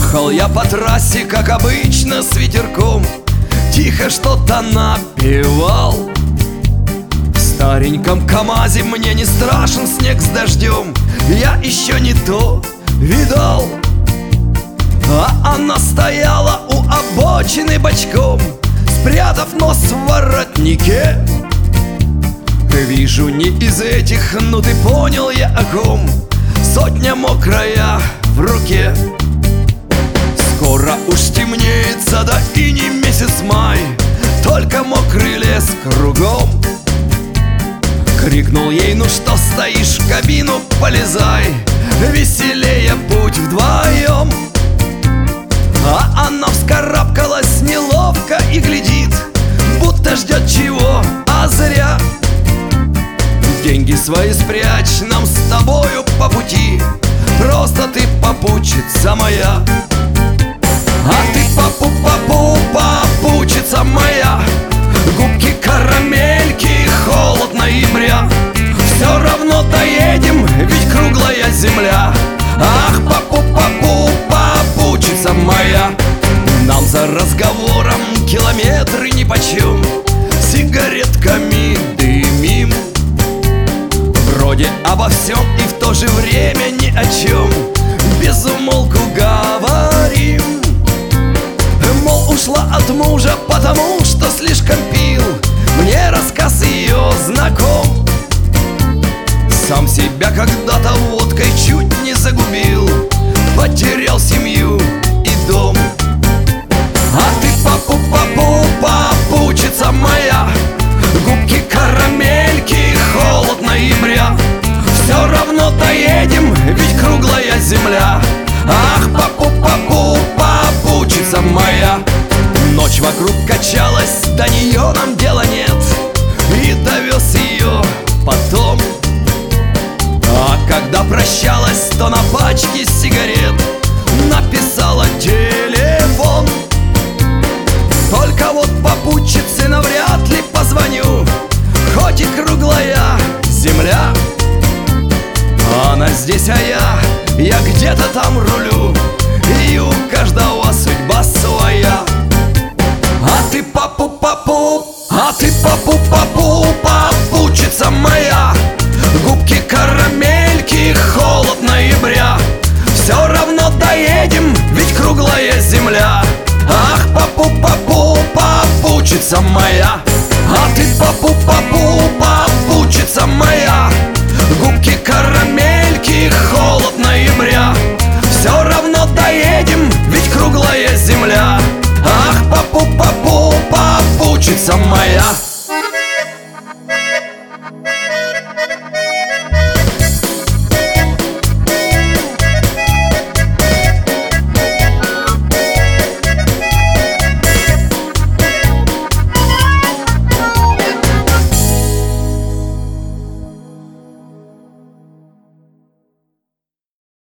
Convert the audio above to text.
Ехал я по трассе, как обычно, с ветерком, тихо что-то напевал. В стареньком КамАЗе мне не страшен снег с дождем, я еще не то видал. А она стояла у обочины бочком, спрятав нос в воротнике. Вижу, не из этих, ну ты понял я о ком. Сотня мокрая в руке. Скоро уж стемнеется, да и не месяц май, только мокрый лес кругом. Крикнул ей: ну что стоишь, в кабину полезай, веселее путь вдвоем. А она вскарабкалась неловко и глядит, будто ждет чего, а зря. Деньги свои спрячь, нам с тобою по пути, просто ты попутчица моя. А ты попутчица моя, губки карамельки, холод ноября. Все равно доедем, ведь круглая земля. Ах, попутчица моя. Нам за разговором километры нипочем, сигаретками дымим. Вроде обо всем и в то же время ни о чем, без умолку говорим. Мол, ушла от мужа, потому что слишком пил, мне рассказ ее знаком. Сам себя когда-то водкой чуть не загубил, потерял семью и дом. А ты попутчица моя, губки карамельки, холод ноября. Все равно доедем, ведь круглая земля. Ах, попутчица моя. Ночь вокруг качалась, до нее нам дела нет, и довез ее потом. А когда прощалась, то на пачке сигарет написала телефон. Только вот попутчице навряд ли позвоню, хоть и круглая земля. Она здесь, а я где-то там рулю, и у каждого судьба своя. А ты попутчица моя, губки карамельки, холод ноября. Все равно доедем, ведь круглая земля. Ах, попутчица моя. А ты попутчица моя, губки карамельки, холод ноября. Все равно доедем, ведь круглая земля. Ах, попутчица моя.